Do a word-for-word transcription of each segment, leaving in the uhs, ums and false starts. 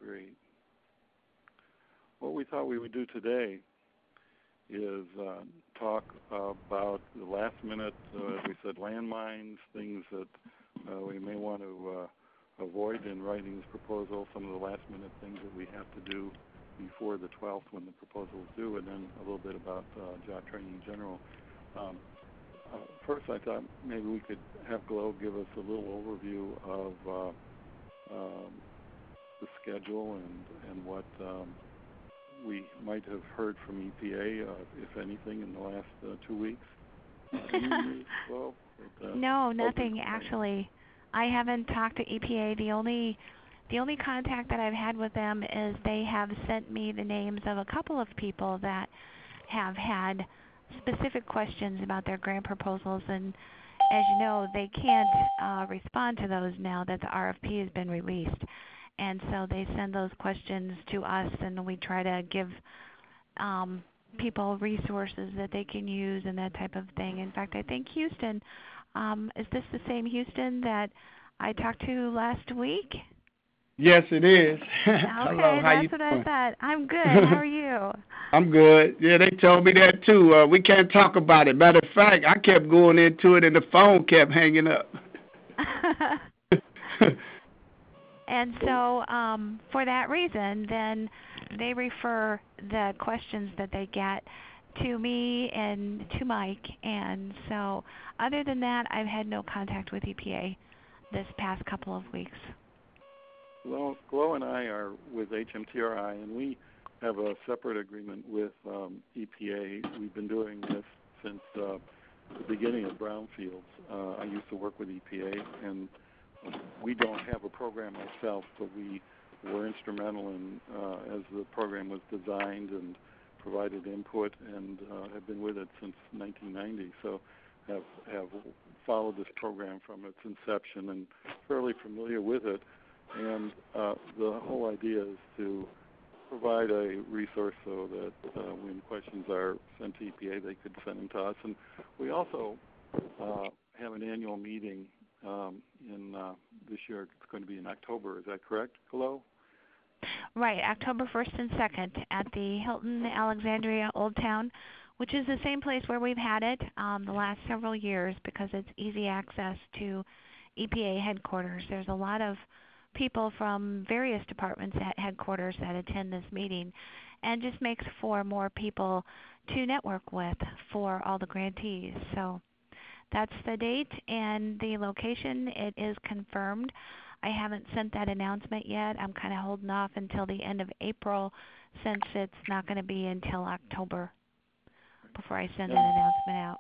Great. What we thought we would do today is uh, talk about the last minute, uh, as we said, landmines, things that uh, we may want to uh, avoid in writing this proposal, some of the last minute things that we have to do before the twelfth when the proposal is due, and then a little bit about uh, job training in general. Um, uh, first, I thought maybe we could have Glo give us a little overview of uh, um, the schedule and, and what um, we might have heard from E P A, uh, if anything, in the last uh, two weeks. Any, Glo? But, uh, no, nothing actually. I haven't talked to E P A. The only The only contact that I've had with them is they have sent me the names of a couple of people that have had specific questions about their grant proposals, and as you know, they can't uh, respond to those now that the R F P has been released. And so they send those questions to us, and we try to give um, people resources that they can use and that type of thing. In fact, I think Houston, um, is this the same Houston that I talked to last week? Yes, it is. Okay, Hello, how that's you what doing? I thought. I'm good. How are you? I'm good. Yeah, they told me that too. Uh, we can't talk about it. Matter of fact, I kept going into it and the phone kept hanging up. And so um, for that reason, then they refer the questions that they get to me and to Mike. And so other than that, I've had no contact with E P A this past couple of weeks. Well, Glo and I are with H M T R I, and we have a separate agreement with um, E P A. We've been doing this since uh, the beginning of brownfields. Uh, I used to work with E P A, and we don't have a program ourselves, but we were instrumental in uh, as the program was designed and provided input, and uh, have been with it since nineteen ninety. So have have followed this program from its inception and fairly familiar with it. And uh, the whole idea is to provide a resource so that uh, when questions are sent to E P A, they could send them to us. And we also uh, have an annual meeting um, in uh, this year. It's going to be in October. Is that correct, Glo? Right, October first and second at the Hilton Alexandria Old Town, which is the same place where we've had it um, the last several years because it's easy access to E P A headquarters. There's a lot of people from various departments at headquarters that attend this meeting, and just makes for more people to network with for all the grantees. So that's the date and the location. It is confirmed. I haven't sent that announcement yet. I'm kind of holding off until the end of April since it's not going to be until October before I send that announcement out.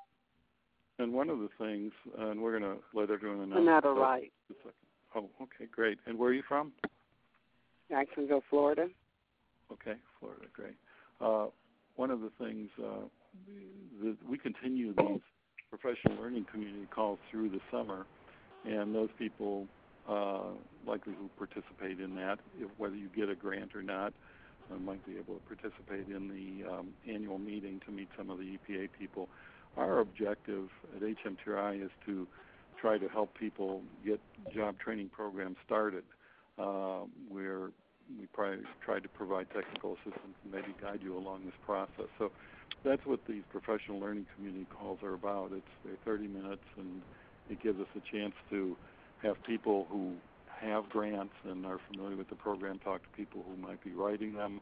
And one of the things, uh, and we're going to let everyone know. Another right. Oh, okay, great. And where are you from? Jacksonville, Florida. Okay, Florida, great. Uh, one of the things, uh, the, we continue these professional learning community calls through the summer, and those people uh, likely who participate in that, if, whether you get a grant or not, uh, might be able to participate in the um, annual meeting to meet some of the E P A people. Our objective at H M T R I is to try to help people get job training programs started. Uh, where we probably try to provide technical assistance and maybe guide you along this process. So that's what these professional learning community calls are about. It's they're thirty minutes, and it gives us a chance to have people who have grants and are familiar with the program talk to people who might be writing them,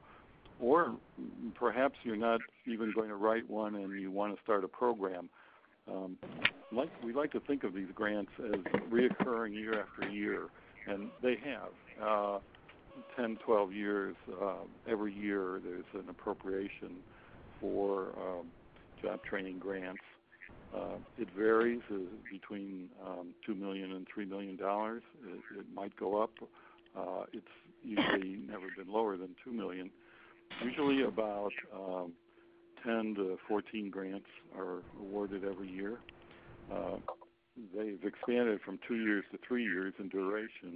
or perhaps you're not even going to write one and you want to start a program. Um, like we like to think of these grants as reoccurring year after year, and they have. Uh, ten, twelve years, uh, every year there's an appropriation for um, job training grants. Uh, it varies uh, between um, two million dollars and three million dollars. It, it might go up. Uh, it's usually never been lower than two million dollars. Usually about um, ten to fourteen grants are awarded every year. Uh, they've expanded from two years to three years in duration.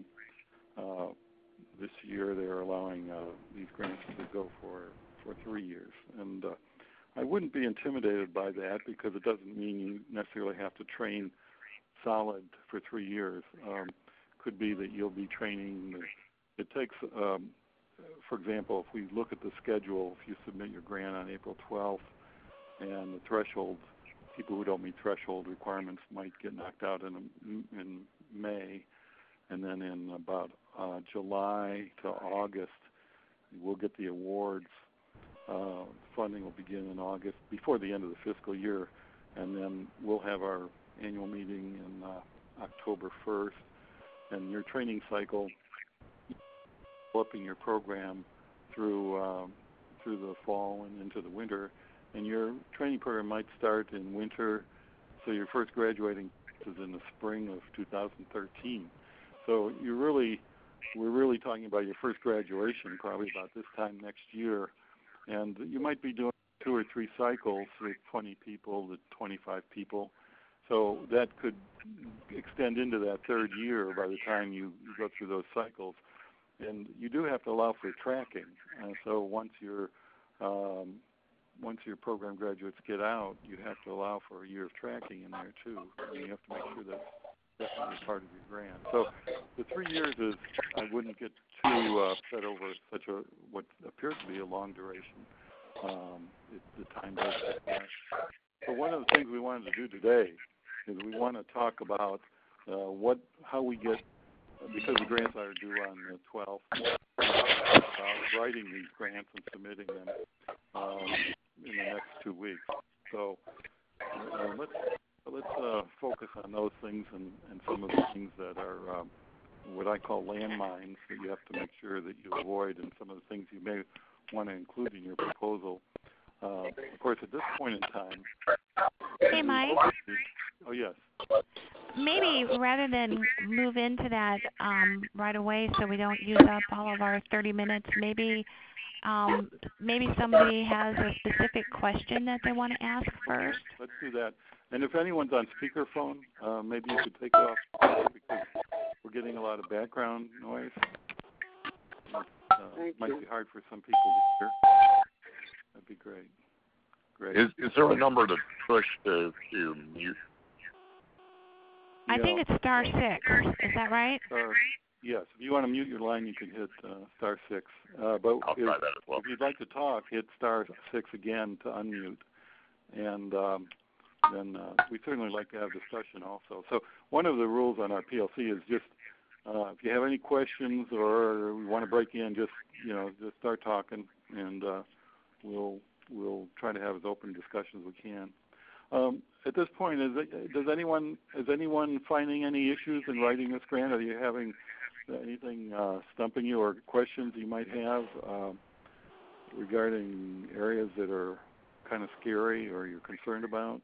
Uh, this year they're allowing uh, these grants to go for, for three years. And uh, I wouldn't be intimidated by that because it doesn't mean you necessarily have to train solid for three years. Um, could be that you'll be training. It takes um, for example, if we look at the schedule, if you submit your grant on April twelfth, and the threshold, people who don't meet threshold requirements might get knocked out in in May, and then in about uh, July to August, we'll get the awards. Uh, funding will begin in August, before the end of the fiscal year, and then we'll have our annual meeting in uh, October first. And your training cycle, developing your program through um, through the fall and into the winter, and your training program might start in winter, so your first graduating is in the spring of two thousand thirteen. So you're really, we're really talking about your first graduation probably about this time next year, and you might be doing two or three cycles with twenty people to twenty-five people. So that could extend into that third year by the time you, you go through those cycles. And you do have to allow for tracking. Uh, so once your um, once your program graduates get out, you have to allow for a year of tracking in there too. And you have to make sure that's definitely part of your grant. So the three years is, I wouldn't get too uh, upset over such a what appears to be a long duration. Um, it, the time does get fast. So one of the things we wanted to do today is we want to talk about uh, what, how we get, because the grants are due on the twelfth, uh, writing these grants and submitting them um, in the next two weeks. So uh, let's let's uh, focus on those things and, and some of the things that are um, what I call landmines that you have to make sure that you avoid, and some of the things you may want to include in your proposal. Uh, of course, at this point in time. Hey, Mike. Oh, yes. Maybe rather than move into that um, right away, so we don't use up all of our thirty minutes, maybe um, maybe somebody has a specific question that they want to ask first. Let's do that. And if anyone's on speakerphone, uh, maybe you could take it off because we're getting a lot of background noise. Uh, it might be hard for some people to hear. That'd be great. Great. Is is there a number to push to, to mute? I yeah. think it's star six. Is that right? Star, yes. If you want to mute your line, you can hit uh, star six. Uh, but I'll if, try that as well. if you'd like to talk, hit star six again to unmute. And um, then uh, we certainly like to have discussion also. So one of the rules on our P L C is just uh, if you have any questions or we want to break in, just you know, just start talking, and uh, we'll we'll try to have as open discussion as we can. Um, at this point, is it, does anyone is anyone finding any issues in writing this grant? Are you having anything uh, stumping you or questions you might have uh, regarding areas that are kind of scary or you're concerned about?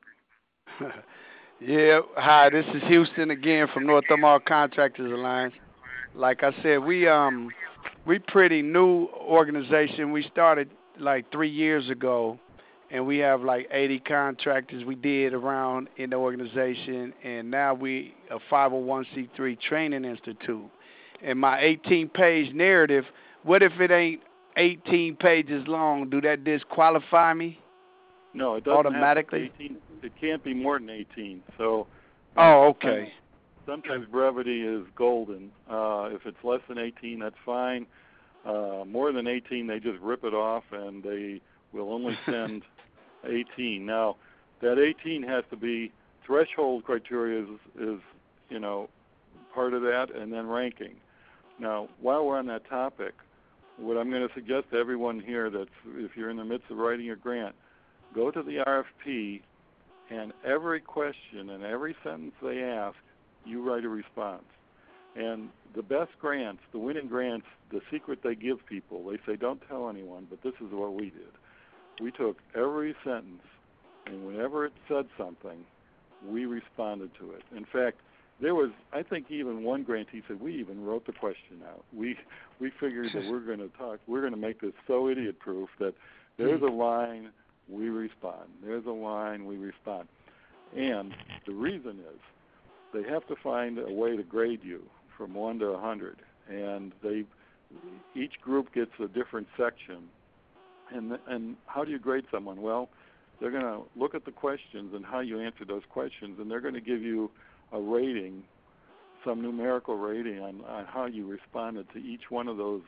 Yeah, hi, this is Houston again from North Omaha Contractors Alliance. Like I said, we um we pretty new organization. We started like three years ago, and we have like eighty contractors we did around in the organization, and now we a five oh one c three training institute. And my eighteen page narrative, what if it ain't eighteen pages long? Do that disqualify me? No, it doesn't automatically. Have to be eighteen. It can't be more than eighteen. So. Oh, okay. Sometimes, sometimes brevity is golden. Uh, if it's less than eighteen, that's fine. Uh, more than eighteen, they just rip it off, and they will only send eighteen. Now, that eighteen has to be threshold criteria is, is, you know, part of that, and then ranking. Now, while we're on that topic, what I'm going to suggest to everyone here that's if you're in the midst of writing your grant, go to the R F P, and every question and every sentence they ask, you write a response. And the best grants, the winning grants, the secret they give people, they say don't tell anyone, but this is what we did. We took every sentence, and whenever it said something, we responded to it. In fact, there was, I think, even one grantee said we even wrote the question out. We we figured that we're going to talk, we're going to make this so idiot-proof that there's a line, we respond. There's a line, we respond. And the reason is they have to find a way to grade you from one to one hundred, and they each group gets a different section. And and how do you grade someone? Well, they're going to look at the questions and how you answer those questions, and they're going to give you a rating, some numerical rating on, on how you responded to each one of those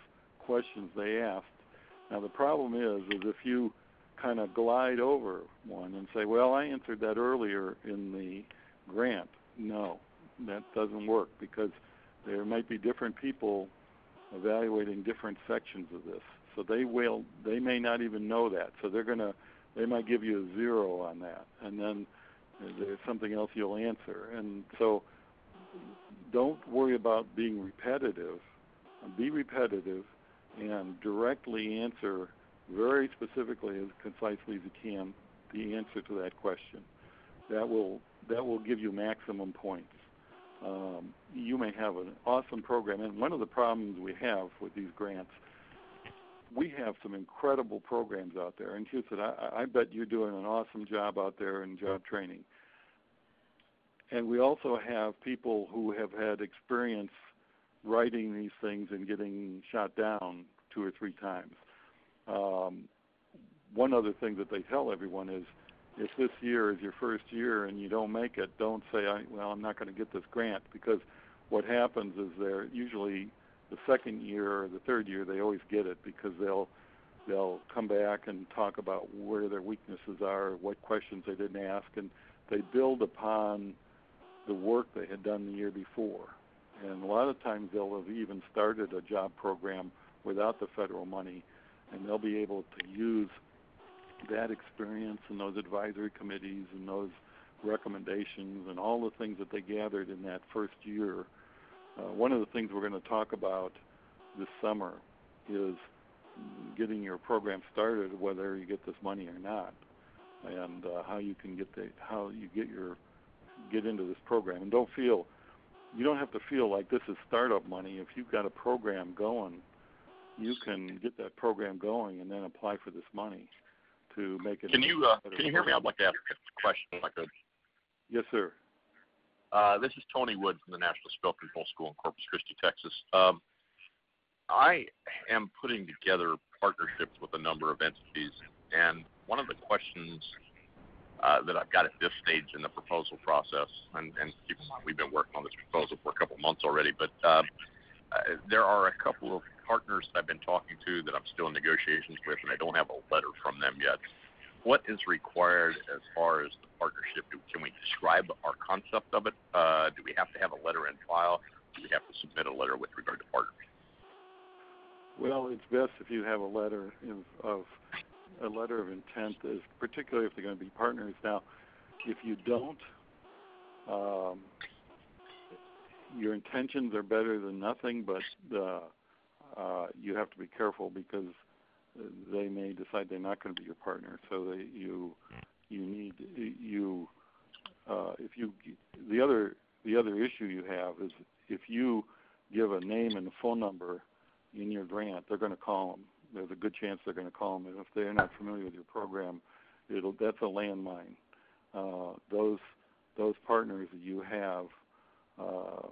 questions they asked. Now the problem is, is if you kind of glide over one and say, well, I answered that earlier in the grant. No, that doesn't work because there might be different people evaluating different sections of this. So they will, they may not even know that. So they're going to, they might give you a zero on that. And then there's something else you'll answer. And so don't worry about being repetitive. Be repetitive and directly answer very specifically, as concisely as you can, the answer to that question. That will that will give you maximum points. Um, you may have an awesome program, and one of the problems we have with these grants, we have some incredible programs out there. And Houston, I, I bet you're doing an awesome job out there in job training. And we also have people who have had experience writing these things and getting shot down two or three times. Um, one other thing that they tell everyone is, if this year is your first year and you don't make it, don't say, I, well, I'm not going to get this grant, because what happens is they're usually the second year or the third year they always get it, because they'll they'll come back and talk about where their weaknesses are, what questions they didn't ask, and they build upon the work they had done the year before. And a lot of times they'll have even started a job program without the federal money, and they'll be able to use that experience and those advisory committees and those recommendations and all the things that they gathered in that first year. Uh, one of the things we're going to talk about this summer is getting your program started, whether you get this money or not, and uh, how you can get the how you get your get into this program. And don't feel you don't have to feel like this is startup money. If you've got a program going, you can get that program going and then apply for this money to make it. Can you uh, can you hear me? I'd like to ask a question if I could. Yes, sir. Uh, this is Tony Wood from the National Spill Control School in Corpus Christi, Texas. Um, I am putting together partnerships with a number of entities, and one of the questions uh, that I've got at this stage in the proposal process, and, and keep in mind we've been working on this proposal for a couple of months already, but uh, uh, there are a couple of partners that I've been talking to that I'm still in negotiations with, and I don't have a letter from them yet. What is required as far as the partnership? Can we describe our concept of it? Uh, do we have to have a letter in file? Do we have to submit a letter with regard to partners? Well, it's best if you have a letter of, of a letter of intent, is particularly if they're going to be partners. Now, if you don't, um, your intentions are better than nothing, but uh, uh, you have to be careful, because they may decide they're not going to be your partner. So they, you you need you uh, if you the other the other issue you have is if you give a name and a phone number in your grant, they're going to call them. There's a good chance they're going to call them, and if they're not familiar with your program, it'll that's a landmine. Uh, those those partners that you have, uh,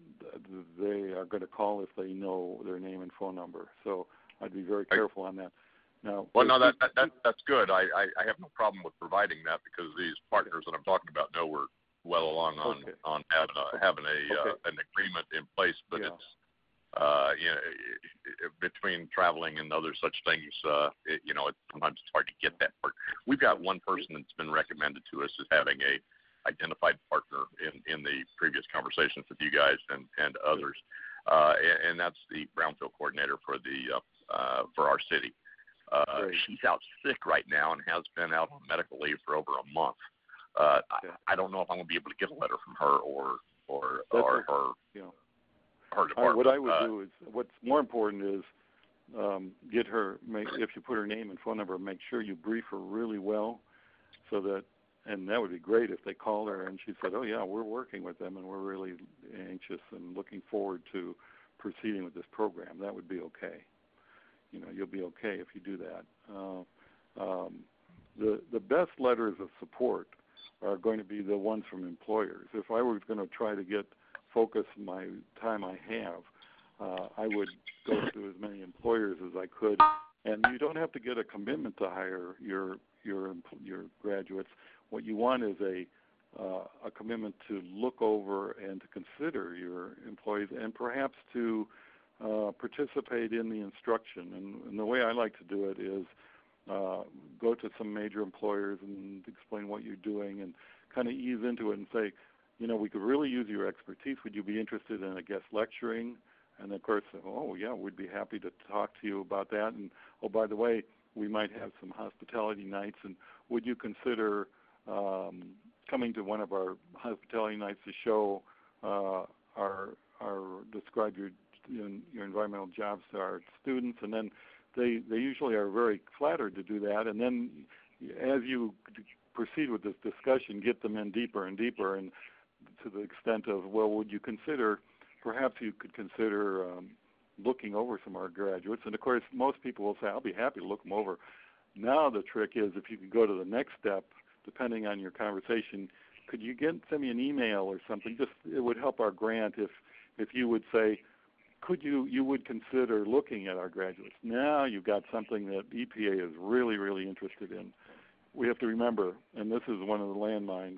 they are going to call if they know their name and phone number. So I'd be very careful on that. Now, well, no, that, that, that that's good. I, I, I have no problem with providing that, because these partners that I'm talking about know we're well along on okay. on having a having a okay. uh, an agreement in place. But yeah. it's uh, you know it, it, between traveling and other such things, uh, it, you know, it, sometimes it's hard to get that part. We've got one person that's been recommended to us as having a identified partner in, in the previous conversations with you guys and, and others, uh, and, and that's the Brownfield coordinator for the uh, uh, for our city. Uh, she's out sick right now and has been out on medical leave for over a month. Uh, yeah. I, I don't know if I'm going to be able to get a letter from her or or That's or a, her you know, her department. I, what I would uh, do is, what's more important is um, get her. Make, if you put her name and phone number, make sure you brief her really well, so that. And that would be great if they called her and she said, "Oh yeah, we're working with them and we're really anxious and looking forward to proceeding with this program." That would be okay. You know, you'll be okay if you do that. Uh, um, the the best letters of support are going to be the ones from employers. If I was going to try to get focus my time I have, uh, I would go to as many employers as I could. And you don't have to get a commitment to hire your your your graduates. What you want is a uh, a commitment to look over and to consider your employees, and perhaps to uh, participate in the instruction. And, and the way I like to do it is uh, go to some major employers and explain what you're doing and kind of ease into it and say, you know, we could really use your expertise. Would you be interested in a guest lecturing? And of course, oh yeah, we'd be happy to talk to you about that. And oh, by the way, we might have some hospitality nights. And would you consider um, coming to one of our hospitality nights to show uh, our our describe your your environmental jobs to our students? And then they they usually are very flattered to do that. And then as you proceed with this discussion, get them in deeper and deeper, and to the extent of, well, would you consider, perhaps you could consider um, looking over some of our graduates. And of course, most people will say, I'll be happy to look them over. Now the trick is, if you could go to the next step, depending on your conversation, could you get send me an email or something? Just it would help our grant if if you would say, could you you would consider looking at our graduates. Now you've got something that E P A is really, really interested in. We have to remember, and this is one of the landmines,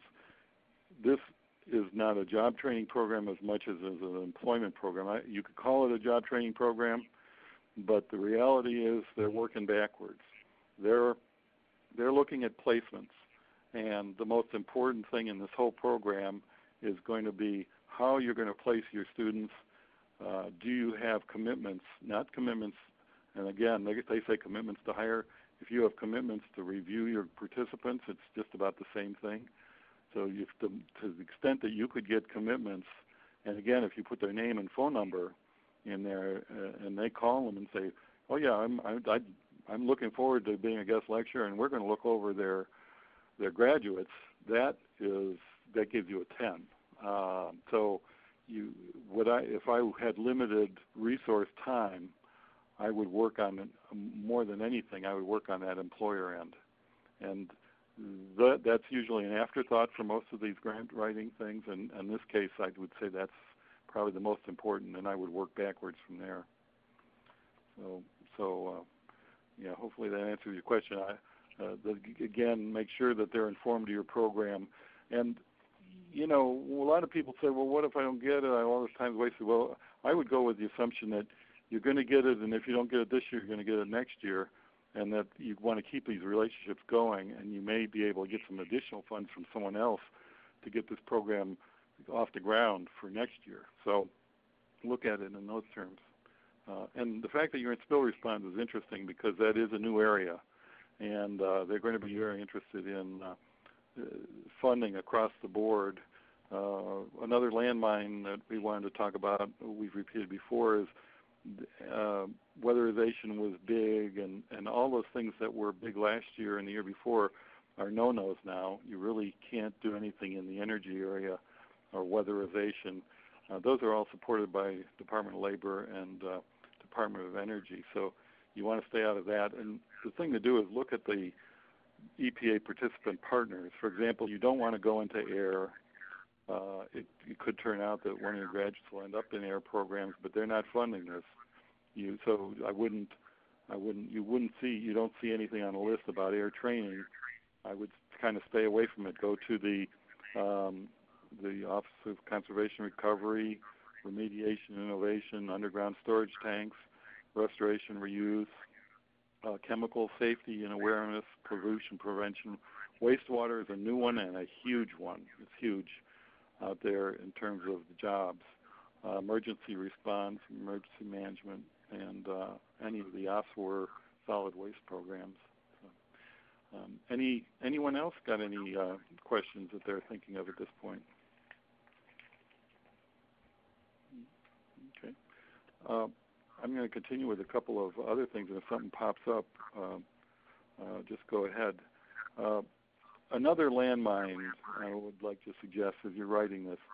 this is not a job training program as much as is an employment program. I, you could call it a job training program, but the reality is they're working backwards. They're they're looking at placements, and the most important thing in this whole program is going to be how you're going to place your students. Uh, do you have commitments? Not commitments, and again, they, they say commitments to hire. If you have commitments to review your participants, it's just about the same thing. So you, to, to the extent that you could get commitments, and again, if you put their name and phone number in there, uh, and they call them and say, "Oh yeah, I'm I, I, I'm looking forward to being a guest lecturer, and we're going to look over their their graduates," that is that gives you a ten. Uh, so you would I if I had limited resource time, I would work on more than anything. I would work on that employer end, and That, that's usually an afterthought for most of these grant writing things, and in this case, I would say that's probably the most important, and I would work backwards from there. So, so uh, yeah, hopefully that answers your question. I, uh, the, again, make sure that they're informed of your program. And, you know, a lot of people say, well, what if I don't get it? I all this time's wasted. Well, I would go with the assumption that you're going to get it, and if you don't get it this year, you're going to get it next year, and that you want to keep these relationships going, and you may be able to get some additional funds from someone else to get this program off the ground for next year. So look at it in those terms. Uh, and the fact that you're in spill response is interesting because that is a new area, and uh, they're going to be very interested in uh, uh, funding across the board. Uh, another landmine that we wanted to talk about, we've repeated before, is uh, weatherization was big, and, and all those things that were big last year and the year before are no-nos now. You really can't do anything in the energy area or weatherization. Uh, those are all supported by Department of Labor and uh, Department of Energy, so you want to stay out of that. And the thing to do is look at the E P A participant partners. For example, you don't want to go into air. Uh, it, it could turn out that one of your graduates will end up in air programs, but they're not funding this. You so I wouldn't, I wouldn't, you wouldn't see, you don't see anything on the list about air training. I would kind of stay away from it. Go to the um, the Office of Conservation Recovery, Remediation Innovation, underground storage tanks, restoration, reuse, uh, chemical safety and awareness, pollution prevention. Wastewater is a new one and a huge one. It's huge out there in terms of the jobs. Uh, emergency response, emergency management, and uh, any of the O S W R solid waste programs. So, um, any anyone else got any uh, questions that they're thinking of at this point? Okay. Uh, I'm going to continue with a couple of other things, and if something pops up, uh, uh, just go ahead. Uh, another landmine I would like to suggest as you're writing this,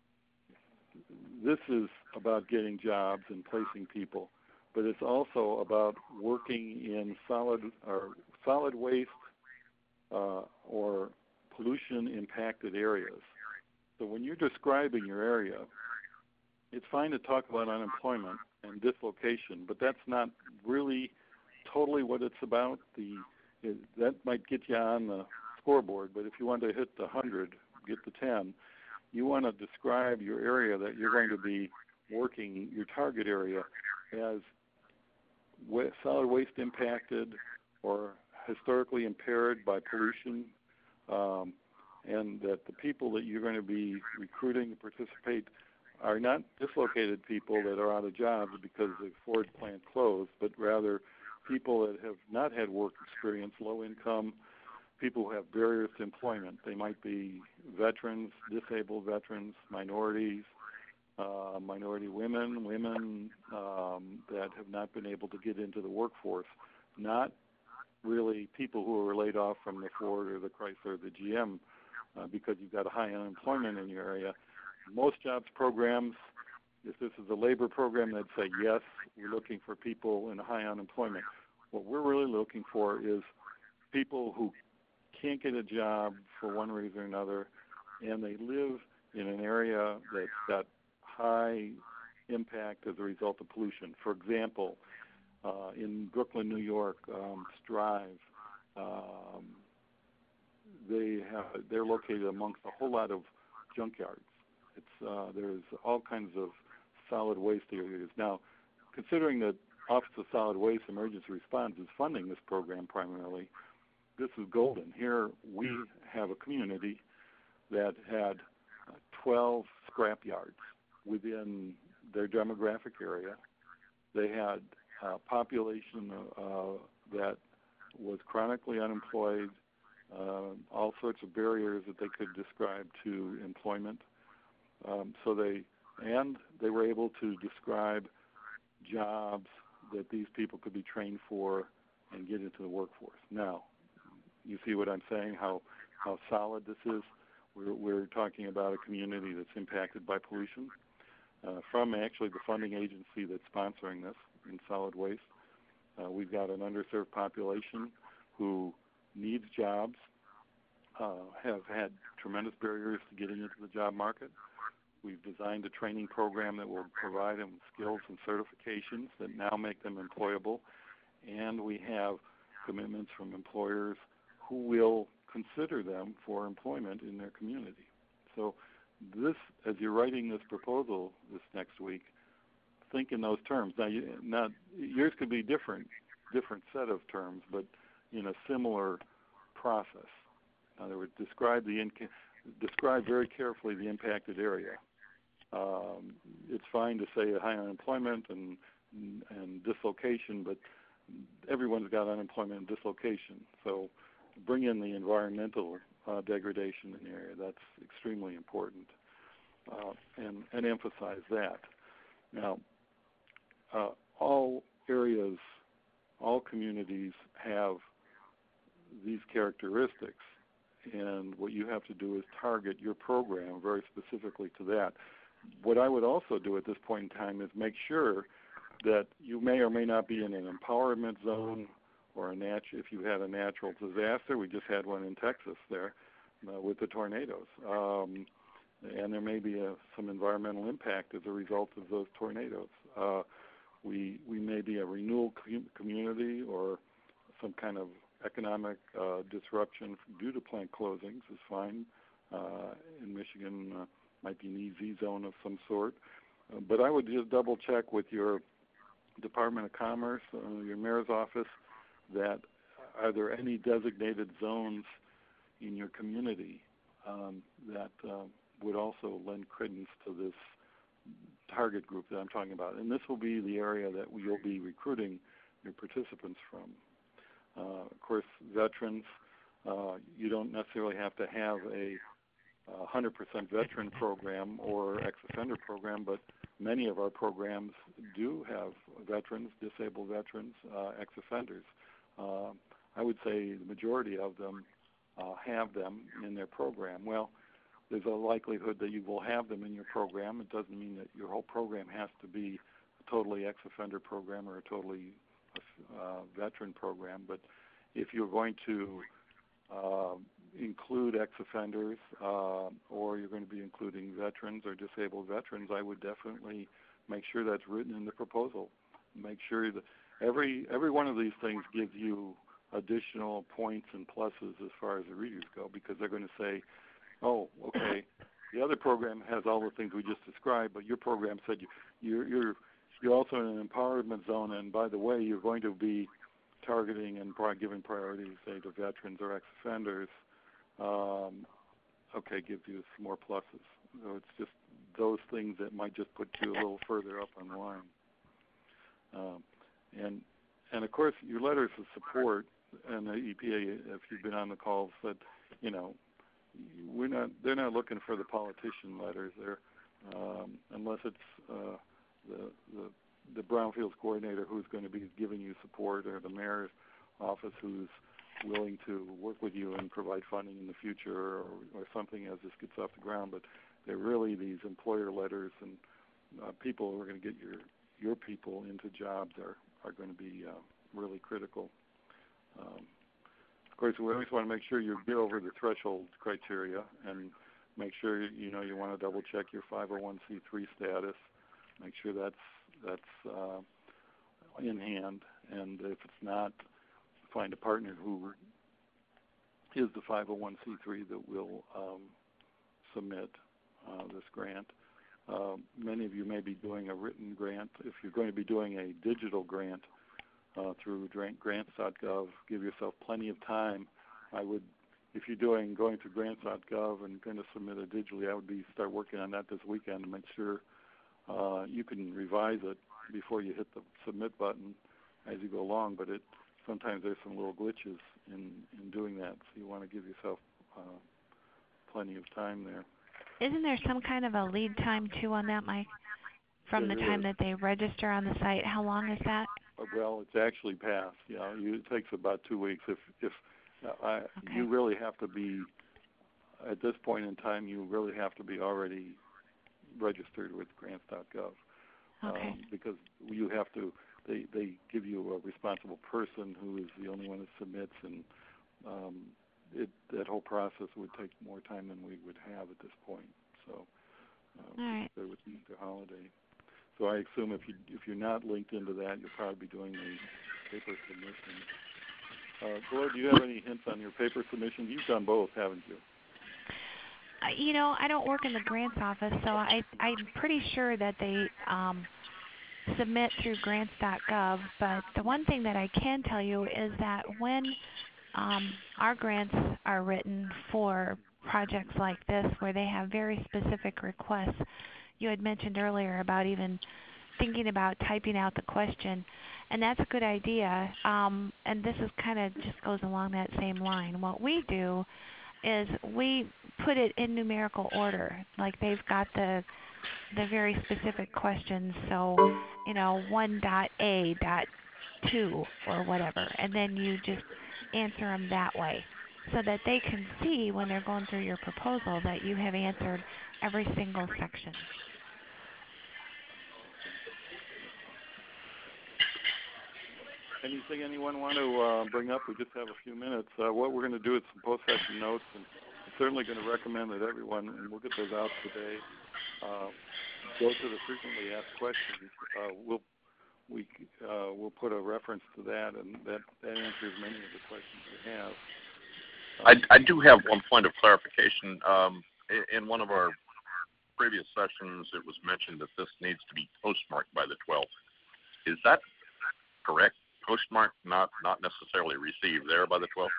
this is about getting jobs and placing people, but it's also about working in solid or solid waste uh, or pollution-impacted areas. So when you're describing your area, it's fine to talk about unemployment and dislocation, but that's not really totally what it's about. The it, that might get you on the scoreboard, but if you want to hit the one hundred, get the ten, you want to describe your area that you're going to be working, your target area, as wa- solid waste impacted or historically impaired by pollution, um, and that the people that you're going to be recruiting to participate are not dislocated people that are out of jobs because the Ford plant closed, but rather people that have not had work experience, low income, people who have barriers to employment. They might be veterans, disabled veterans, minorities, uh, minority women, women um, that have not been able to get into the workforce, not really people who were laid off from the Ford or the Chrysler or the G M uh, because you've got a high unemployment in your area. Most jobs programs, if this is a labor program, they'd say, yes, we're looking for people in high unemployment. What we're really looking for is people who can't get a job for one reason or another, and they live in an area that's got high impact as a result of pollution. For example, uh, in Brooklyn, New York, um, Strive, um, they have, they're located amongst a whole lot of junkyards. It's, uh, there's all kinds of solid waste areas. Now, considering that Office of Solid Waste Emergency Response is funding this program primarily, this is golden. Here we have a community that had uh, twelve scrap yards within their demographic area. They had a population uh, that was chronically unemployed, uh, all sorts of barriers that they could describe to employment. Um, so they and they were able to describe jobs that these people could be trained for and get into the workforce. Now, you see what I'm saying? How how solid this is. We're we're talking about a community that's impacted by pollution uh, from actually the funding agency that's sponsoring this in solid waste. Uh, we've got an underserved population who needs jobs, uh, have had tremendous barriers to getting into the job market. We've designed a training program that will provide them skills and certifications that now make them employable, and we have commitments from employers who will consider them for employment in their community. So this, as you're writing this proposal this next week, think in those terms. Now, you, not, yours could be different, different set of terms, but in a similar process. In other words, describe the inca- describe very carefully the impacted area. Um, it's fine to say high unemployment and and dislocation, but everyone's got unemployment and dislocation. So bring in the environmental uh, degradation in the area. That's extremely important, uh, and, and emphasize that. Now, uh, all areas, all communities have these characteristics, and what you have to do is target your program very specifically to that. What I would also do at this point in time is make sure that you may or may not be in an empowerment zone or a nat- if you had a natural disaster. We just had one in Texas there uh, with the tornadoes. Um, and there may be a, some environmental impact as a result of those tornadoes. Uh, we we may be a renewal com- community or some kind of economic uh, disruption due to plant closings is fine. Uh, in Michigan, uh, might be an E Z zone of some sort. Uh, but I would just double check with your Department of Commerce, uh, your mayor's office, that are there any designated zones in your community um, that uh, would also lend credence to this target group that I'm talking about. And this will be the area that you'll be recruiting your participants from. Uh, of course, veterans, uh, you don't necessarily have to have a one hundred percent veteran program or ex-offender program, but many of our programs do have veterans, disabled veterans, uh, ex-offenders. Uh, I would say the majority of them uh, have them in their program. Well, there's a likelihood that you will have them in your program. It doesn't mean that your whole program has to be a totally ex-offender program or a totally uh, veteran program, but if you're going to uh, include ex-offenders uh, or you're going to be including veterans or disabled veterans, I would definitely make sure that's written in the proposal. Make sure that every every one of these things gives you additional points and pluses as far as the readers go, because they're going to say, oh, okay, the other program has all the things we just described, but your program said you, you're, you're you're also in an empowerment zone, and by the way, you're going to be targeting and giving priority, say, to veterans or ex-offenders. Um, okay, gives you some more pluses. So it's just those things that might just put you a little further up on the line. Um, and and of course, your letters of support, and the E P A, if you've been on the calls, said, you know, we're not. They're not looking for the politician letters. They're um, unless it's uh, the the the brownfields coordinator who's going to be giving you support, or the mayor's office who's willing to work with you and provide funding in the future, or, or something as this gets off the ground. But they're really these employer letters, and uh, people who are going to get your your people into jobs are, are going to be uh, really critical. Um, of course, we always want to make sure you get over the threshold criteria, and make sure you know you want to double check your five oh one c three status. Make sure that's that's uh, in hand, and if it's not, find a partner who is the five oh one c three that will um, submit uh, this grant. Uh, many of you may be doing a written grant. If you're going to be doing a digital grant uh, through grants dot gov, give yourself plenty of time. I would, if you're doing going through grants dot gov and going to submit it digitally, I would be start working on that this weekend to make sure uh, you can revise it before you hit the submit button as you go along. But it sometimes there's some little glitches in, in doing that, so you want to give yourself uh, plenty of time there. Isn't there some kind of a lead time too on that, Mike? From There the time is. that they register on the site, how long is that? Uh, Well, it's actually passed. You know, you, it takes about two weeks. If if uh, I, Okay. you really have to be at this point in time, you really have to be already registered with grants dot gov, Okay. um, because you have to. They they give you a responsible person who is the only one that submits, and um, it that whole process would take more time than we would have at this point. So, uh, All right. there with the Easter holiday. So I assume if you if you're not linked into that, you'll probably be doing the paper submission. Uh, Gloria, do you have any hints on your paper submission? You've done both, haven't you? Uh, you know, I don't work in the grants office, so I I'm pretty sure that they um, submit through grants dot gov. But the one thing that I can tell you is that when um, our grants are written for projects like this, where they have very specific requests, you had mentioned earlier about even thinking about typing out the question, and that's a good idea. Um, and this is kind of just goes along that same line. What we do is we put it in numerical order, like they've got the the very specific questions. So, you know, one dot A dot two or whatever, and then you just answer them that way, so that they can see when they're going through your proposal that you have answered every single section. Anything anyone want to uh, bring up? We just have a few minutes. Uh, what we're going to do is some post-session notes, and I'm certainly going to recommend that everyone, and we'll get those out today, uh, go to the frequently asked questions. Uh, we'll we uh, we'll put a reference to that, and that, that answers many of the questions we have. Uh, I, I do have one point of clarification. Um, in, in one of our previous sessions, it was mentioned that this needs to be postmarked by the twelfth. Is that correct? Postmarked, not not necessarily received there by the twelfth?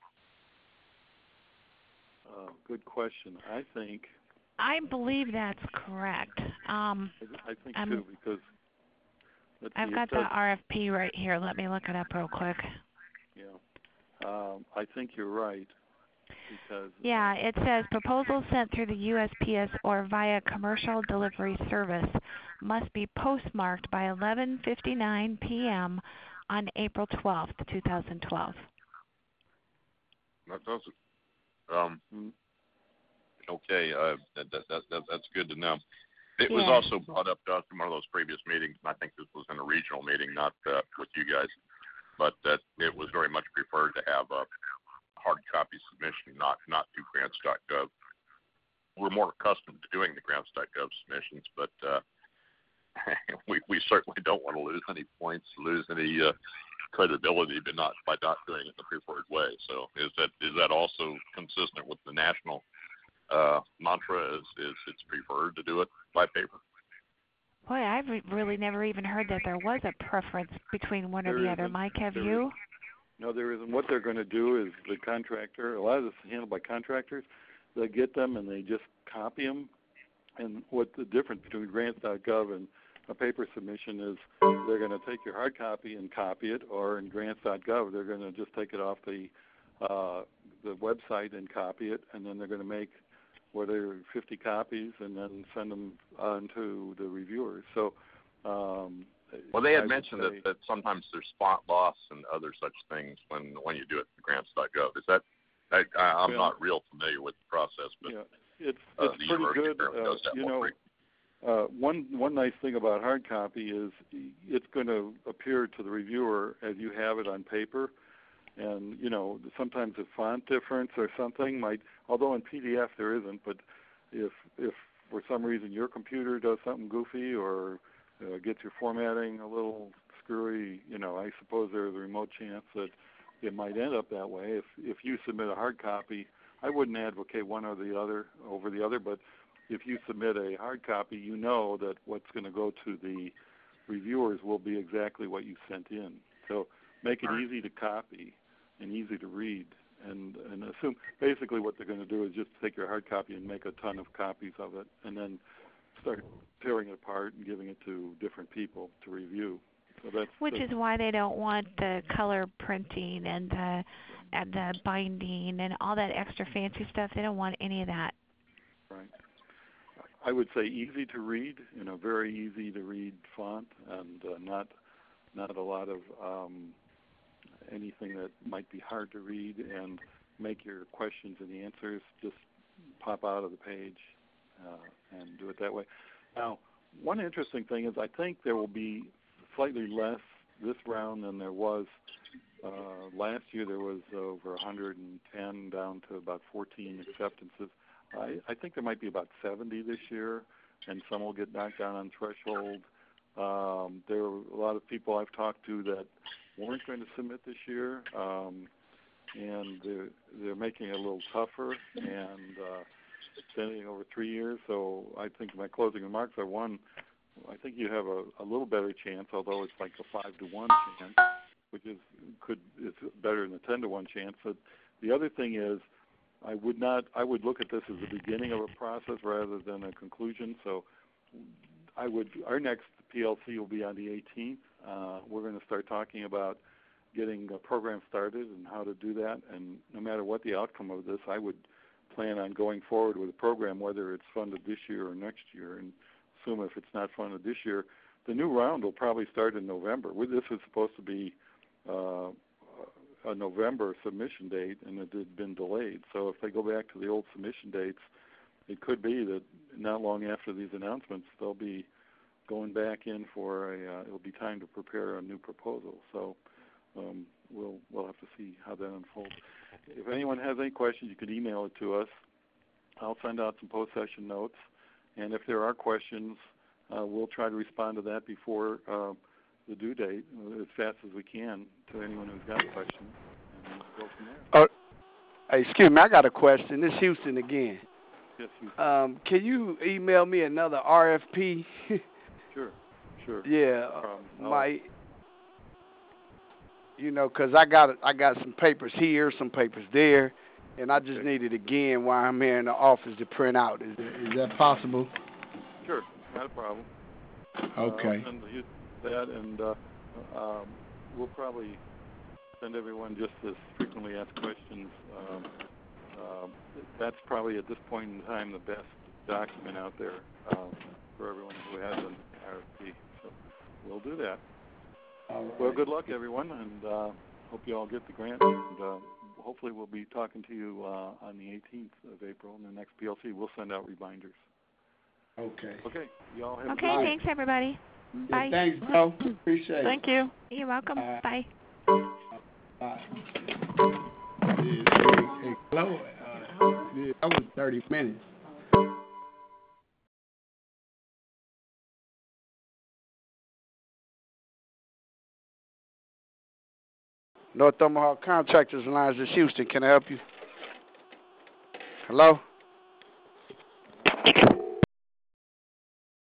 uh, good question. I think I believe that's correct. Um, I, I think I'm, too, because let's I've see, got it the says, R F P right here. Let me look it up real quick. yeah. Um, I think you're right, because Yeah, it says proposals sent through the U S P S or via commercial delivery service must be postmarked by eleven fifty-nine p m on April twelfth, two thousand twelve. That does it. Um, mm, okay, uh, that, that, that, that, that's good to know. It was Yeah. also brought up uh, in one of those previous meetings, and I think this was in a regional meeting, not uh, with you guys, but that it was very much preferred to have a hard copy submission, not not through grants dot gov. We're more accustomed to doing the grants dot gov submissions, but uh, we we certainly don't want to lose any points, lose any uh, credibility, but not by not doing it the preferred way. So is that is that also consistent with the national uh, mantra? Is is it's preferred to do it by paper? Boy, I've re- really never even heard that there was a preference between one There or the other. isn't. Mike, have There you? No, there isn't. What they're going to do is the contractor, a lot of this is handled by contractors, they get them and they just copy them. And what the difference between grants dot gov and a paper submission is they're going to take your hard copy and copy it, or in grants dot gov they're going to just take it off the uh, the website and copy it, and then they're going to make whether fifty copies and then send them on to the reviewers. So, um, well, they had I mentioned say, that, that sometimes there's font loss and other such things when when you do it in grants dot gov. Is that I, I, I'm well, not real familiar with the process, but yeah, it's uh, it's the pretty university good. apparently Uh, does that you more know, frequently. uh, one one nice thing about hard copy is it's going to appear to the reviewer as you have it on paper. And, you know, sometimes a font difference or something might, although in P D F there isn't, but if if for some reason your computer does something goofy or uh, gets your formatting a little screwy, you know, I suppose there's a remote chance that it might end up that way. If if you submit a hard copy, I wouldn't advocate one or the other over the other, but if you submit a hard copy, you know that what's going to go to the reviewers will be exactly what you sent in. So make it easy to copy and easy to read, and, and assume basically what they're going to do is just take your hard copy and make a ton of copies of it, and then start tearing it apart and giving it to different people to review. So that's Which that's, is why they don't want the color printing and the and the binding and all that extra fancy stuff. They don't want any of that. right. I would say easy to read, you know, very easy to read font, and uh, not not a lot of um, anything that might be hard to read, and make your questions and the answers just pop out of the page uh, and do it that way. Now, one interesting thing is I think there will be slightly less this round than there was uh, last year. There was over one hundred ten down to about fourteen acceptances. I, I think there might be about seventy this year, and some will get knocked down on threshold. Um, there are a lot of people I've talked to that weren't going to submit this year, um, and they're, they're making it a little tougher and uh, extending over three years. So I think my closing remarks are, one, I think you have a, a little better chance, although it's like a five to one chance, which is could is better than a ten to one chance. But the other thing is, I would not. I would look at this as the beginning of a process rather than a conclusion. So I would. Our next P L C will be on the eighteenth. Uh, we're going to start talking about getting a program started and how to do that. And no matter what the outcome of this, I would plan on going forward with a program, whether it's funded this year or next year. And assume if it's not funded this year, the new round will probably start in November. This is supposed to be uh, a November submission date, and it had been delayed. So if they go back to the old submission dates, it could be that not long after these announcements, they'll be going back in for a. Uh, it'll be time to prepare a new proposal. So um, we'll we'll have to see how that unfolds. If anyone has any questions, you could email it to us. I'll send out some post-session notes, and if there are questions, uh, we'll try to respond to that before uh, the due date uh, as fast as we can to anyone who's got questions, and we'll go from there. Oh, hey, excuse me, I got a question. This is Houston again. Yes, you. Um, can you email me another R F P? Sure, sure. Yeah, No uh, my, you know, 'cause I got I got some papers here, some papers there, and I just Okay. need it again while I'm here in the office to print out. Is that, is that possible? Sure, not a problem. Okay. Uh, I'll send you that, and uh, um, we'll probably send everyone just as frequently asked questions. Um, um, that's probably at this point in time the best document out there um, for everyone who has an R F P. So we'll do that. All right. Well, good luck, everyone, and uh, hope you all get the grant. And uh, hopefully we'll be talking to you uh, on the eighteenth of April in the next P L C. We'll send out reminders. Okay. Okay, you all have a Okay, good night. thanks everybody. Yeah, Bye. thanks, bro. Appreciate it. Thank you. You're welcome. Uh, Bye. Bye. Yeah, hey, hey, hello. Uh, yeah, that was thirty minutes. North Omaha Contractors Alliance, this is Houston. Can I help you? Hello?